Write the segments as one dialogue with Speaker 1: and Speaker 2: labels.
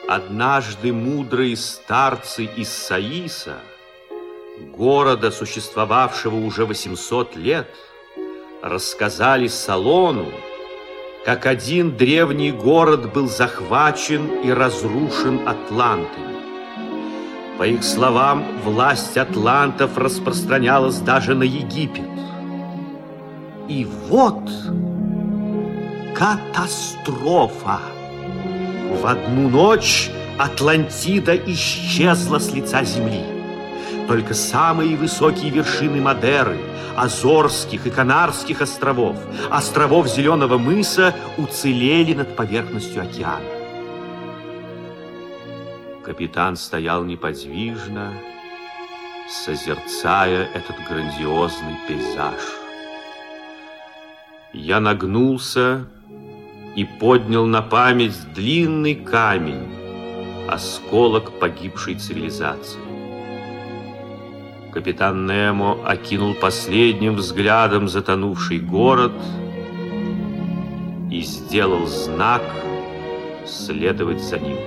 Speaker 1: Однажды мудрые старцы из Саиса, города, существовавшего уже 800 лет, рассказали Солону, как один древний город был захвачен и разрушен атлантами. По их словам, власть атлантов распространялась даже на Египет. И вот катастрофа. В одну ночь Атлантида исчезла с лица земли. Только самые высокие вершины Мадеры, Азорских и Канарских островов, островов Зеленого мыса уцелели над поверхностью океана. Капитан стоял неподвижно, созерцая этот грандиозный пейзаж. Я нагнулся и поднял на память длинный камень, осколок погибшей цивилизации. Капитан Немо окинул последним взглядом затонувший город и сделал знак следовать за ним.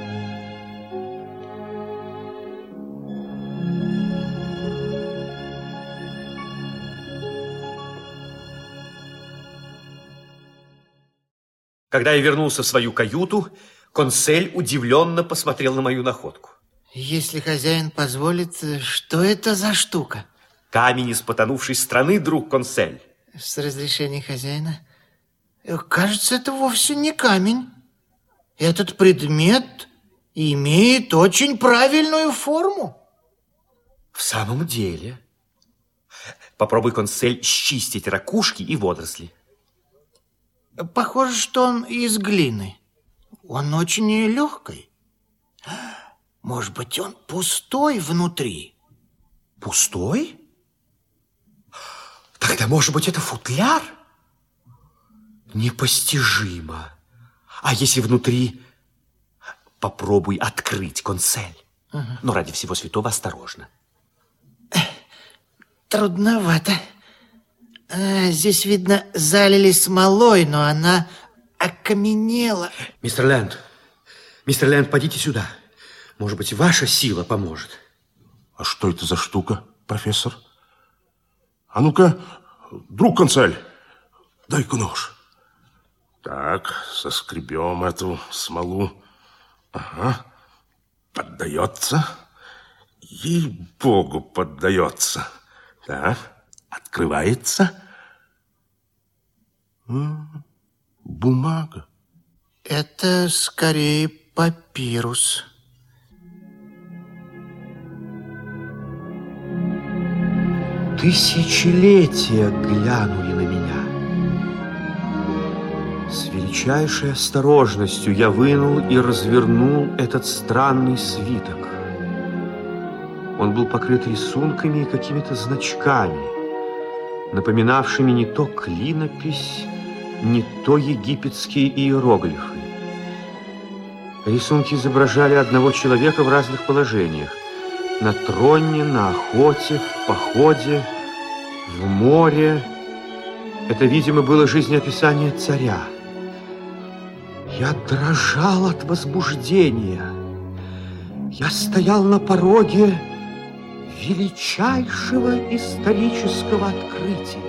Speaker 2: Когда я вернулся в свою каюту, консель удивленно посмотрел на мою находку.
Speaker 3: Если хозяин позволит, что это за штука?
Speaker 2: Камень из потонувшей страны, друг консель.
Speaker 3: С разрешения хозяина? Кажется, это вовсе не камень. Этот предмет имеет очень правильную форму.
Speaker 2: В самом деле. Попробуй, консель, счистить ракушки и водоросли.
Speaker 3: Похоже, что он из глины. Он очень легкий. Может быть, он пустой внутри?
Speaker 2: Пустой? Тогда, может быть, это футляр? Непостижимо. А если внутри? Попробуй открыть, консель. Но ради всего святого осторожно.
Speaker 3: Трудновато. Здесь, видно, залили смолой, но она окаменела.
Speaker 2: Мистер Ленд, подите сюда. Может быть, ваша сила поможет.
Speaker 4: А что это за штука, профессор? А ну-ка, друг консель, дай-ка нож. Так, соскребем эту смолу. Ага, поддается. Ей-богу, поддается. Так, открывается. Бумага.
Speaker 3: Это скорее папирус.
Speaker 1: Тысячелетия глянули на меня. С величайшей осторожностью я вынул и развернул этот странный свиток. Он был покрыт рисунками и какими-то значками, напоминавшими не то клинопись, не то египетские иероглифы. Рисунки изображали одного человека в разных положениях: на троне, на охоте, в походе, в море. Это, видимо, было жизнеописание царя. Я дрожал от возбуждения. Я стоял на пороге величайшего исторического открытия.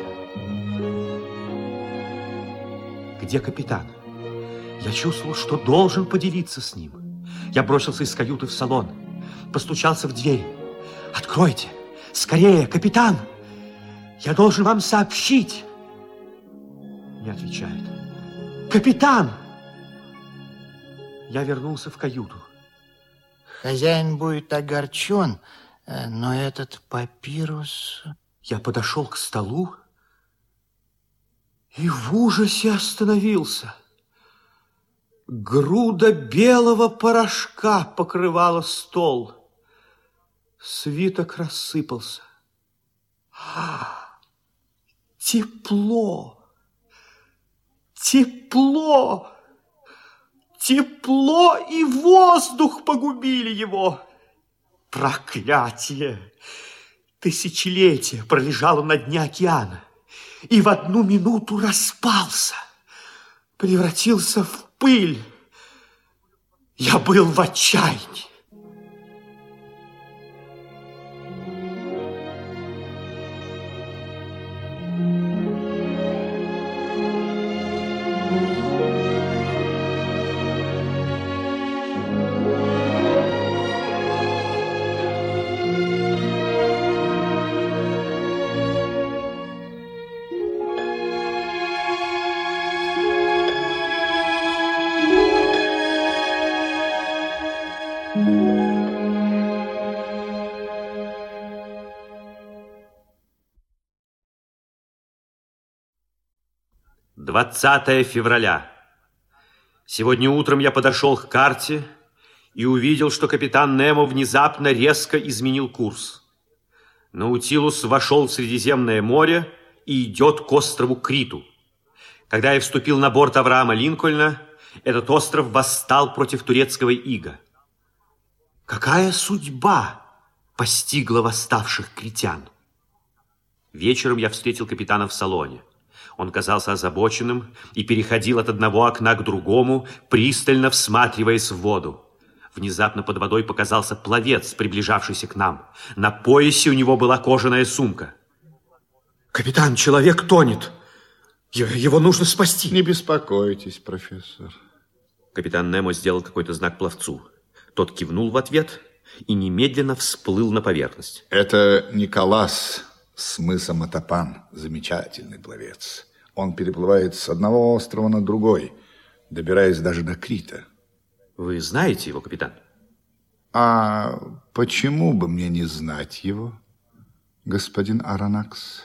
Speaker 1: Где капитан? Я чувствовал, что должен поделиться с ним. Я бросился из каюты в салон, постучался в дверь. «Откройте! Скорее, капитан! Я должен вам сообщить!» Не отвечает. «Капитан!» Я вернулся в каюту.
Speaker 3: Хозяин будет огорчен, но этот папирус...
Speaker 1: Я подошел к столу и в ужасе остановился. Груда белого порошка покрывала стол. Свиток рассыпался. Тепло! Тепло! Тепло и воздух погубили его. Проклятие! Тысячелетия пролежало на дне океана и в одну минуту распался, превратился в пыль.
Speaker 2: Я был в отчаянии.
Speaker 1: «20 февраля. Сегодня утром я подошел к карте и увидел, что капитан Немо внезапно резко изменил курс. Наутилус вошел в Средиземное море и идет к острову Криту. Когда я вступил на борт Авраама Линкольна, этот остров восстал против турецкого ига. Какая судьба постигла восставших критян? Вечером я встретил капитана в салоне. Он казался озабоченным и переходил от одного окна к другому, пристально всматриваясь в воду. Внезапно под водой показался пловец, приближавшийся к нам. На поясе у него была кожаная сумка.
Speaker 2: Капитан, человек тонет. Его нужно спасти.
Speaker 5: Не беспокойтесь, профессор.
Speaker 1: Капитан Немо сделал какой-то знак пловцу. Тот кивнул в ответ и немедленно всплыл на поверхность.
Speaker 5: Это Николас с мыса Матапан. Замечательный пловец. Он переплывает с одного острова на другой, добираясь даже до Крита.
Speaker 1: Вы знаете его, капитан?
Speaker 5: А почему бы мне не знать его, господин Аронакс?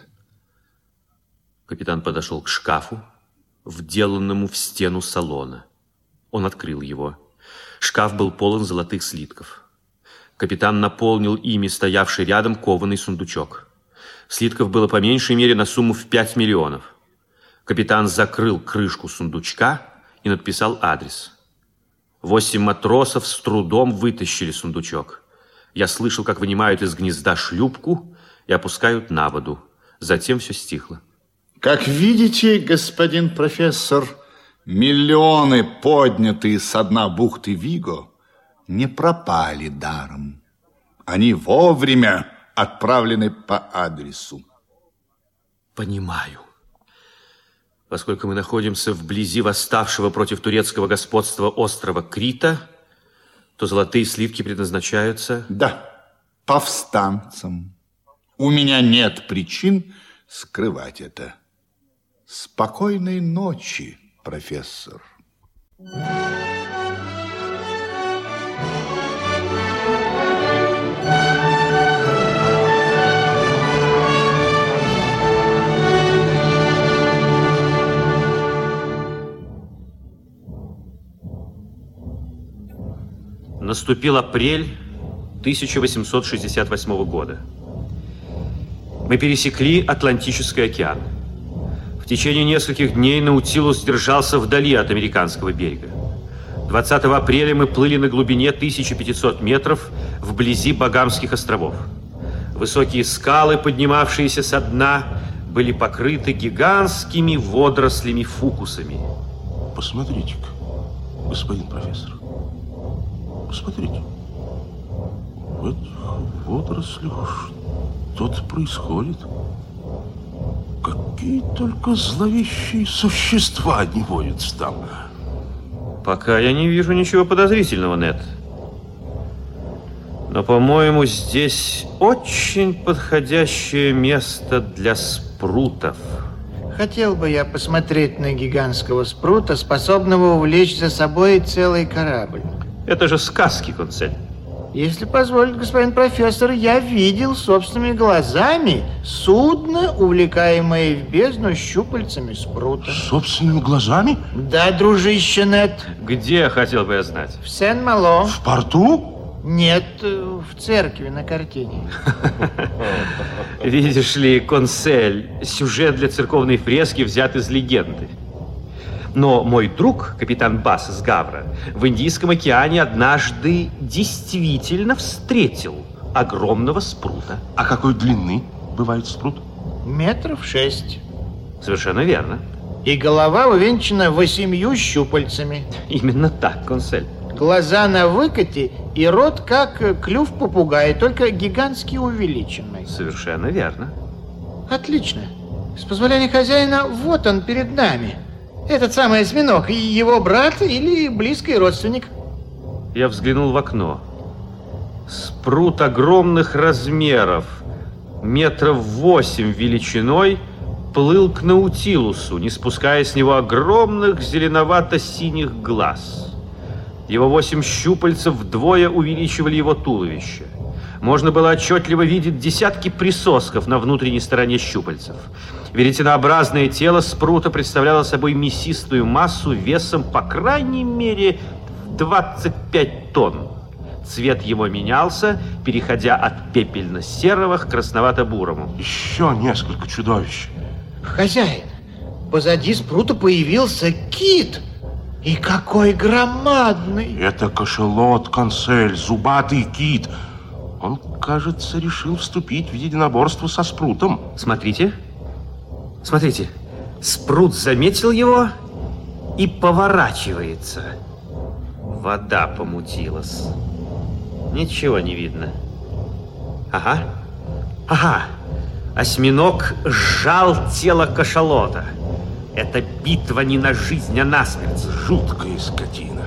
Speaker 1: Капитан подошел к шкафу, вделанному в стену салона. Он открыл его. Шкаф был полон золотых слитков. Капитан наполнил ими стоявший рядом кованый сундучок. Слитков было по меньшей мере на сумму в 5 миллионов. Капитан закрыл крышку сундучка и надписал адрес. 8 матросов с трудом вытащили сундучок. Я слышал, как вынимают из гнезда шлюпку и опускают на воду. Затем все стихло.
Speaker 5: Как видите, господин профессор, миллионы, поднятые со дна бухты Виго, не пропали даром. Они вовремя отправлены по адресу.
Speaker 1: Понимаю. Поскольку мы находимся вблизи восставшего против турецкого господства острова Крита, то золотые сливки предназначаются...
Speaker 5: Да, повстанцам. У меня нет причин скрывать это. Спокойной ночи, профессор.
Speaker 1: Наступил апрель 1868 года. Мы пересекли Атлантический океан. В течение нескольких дней Наутилус держался вдали от американского берега. 20 апреля мы плыли на глубине 1500 метров вблизи Багамских островов. Высокие скалы, поднимавшиеся со дна, были покрыты гигантскими водорослями-фукусами.
Speaker 4: Посмотрите-ка, господин профессор. Посмотрите. В этих водорослях что-то происходит. Какие только зловещие существа не водятся там.
Speaker 1: Пока я не вижу ничего подозрительного, Нед. Но, по-моему, здесь очень подходящее место для спрутов.
Speaker 3: Хотел бы я посмотреть на гигантского спрута, способного увлечь за собой целый корабль.
Speaker 1: Это же сказки, Консель.
Speaker 3: Если позволит, господин профессор, я видел собственными глазами судно, увлекаемое в бездну щупальцами спрута.
Speaker 4: Собственными глазами?
Speaker 3: Да, дружище Нед.
Speaker 1: Где, хотел бы я знать?
Speaker 3: В Сен-Мало.
Speaker 4: В порту?
Speaker 3: Нет, в церкви на картине.
Speaker 1: Видишь ли, Консель, сюжет для церковной фрески взят из легенды. Но мой друг, капитан Бас из Гавра, в Индийском океане однажды действительно встретил огромного спрута.
Speaker 4: А какой длины бывает спрут?
Speaker 3: 6 метров.
Speaker 1: Совершенно верно.
Speaker 3: И голова увенчана 8 щупальцами.
Speaker 1: Именно так, Консель.
Speaker 3: Глаза на выкате и рот как клюв попугая, только гигантски увеличенный.
Speaker 1: Совершенно верно.
Speaker 3: Отлично. С позволения хозяина, вот он перед нами. Этот самый осьминог, и его брат или близкий родственник.
Speaker 1: Я взглянул в окно. Спрут огромных размеров, 8 метров величиной, плыл к Наутилусу, не спуская с него огромных зеленовато-синих глаз. Его 8 щупальцев вдвое увеличивали его туловище. Можно было отчетливо видеть десятки присосков на внутренней стороне щупальцев. Веретенообразное тело спрута представляло собой мясистую массу весом, по крайней мере, 25 тонн. Цвет его менялся, переходя от пепельно-серого к красновато-бурому.
Speaker 4: Еще несколько чудовищ.
Speaker 3: Хозяин, позади спрута появился кит. И какой громадный!
Speaker 4: Это кашалот, консель, зубатый кит. Он, кажется, решил вступить в единоборство со спрутом.
Speaker 1: Смотрите. Смотрите. Спрут заметил его и поворачивается. Вода помутилась. Ничего не видно. Ага. Ага. Осьминог сжал тело кашалота. Это битва не на жизнь, а на смерть.
Speaker 4: Жуткая скотина.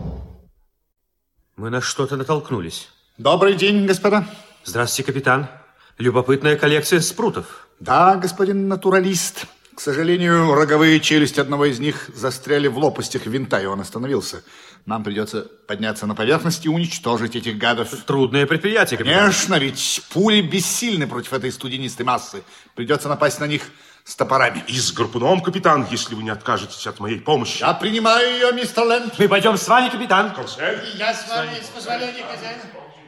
Speaker 1: Мы на что-то натолкнулись.
Speaker 5: Добрый день, господа.
Speaker 1: Здравствуйте, капитан. Любопытная коллекция спрутов.
Speaker 5: Да, господин натуралист. К сожалению, роговые челюсти одного из них застряли в лопастях винта, и он остановился. Нам придется подняться на поверхность и уничтожить этих гадов.
Speaker 1: Трудное предприятие, капитан.
Speaker 5: Конечно, ведь пули бессильны против этой студенистой массы. Придется напасть на них с топорами.
Speaker 4: И с гарпуном, капитан, если вы не откажетесь от моей помощи.
Speaker 5: Я принимаю ее, мистер Лэнд.
Speaker 1: Мы пойдем с вами, капитан.
Speaker 4: Консель.
Speaker 3: Я с вами, с позволения хозяина.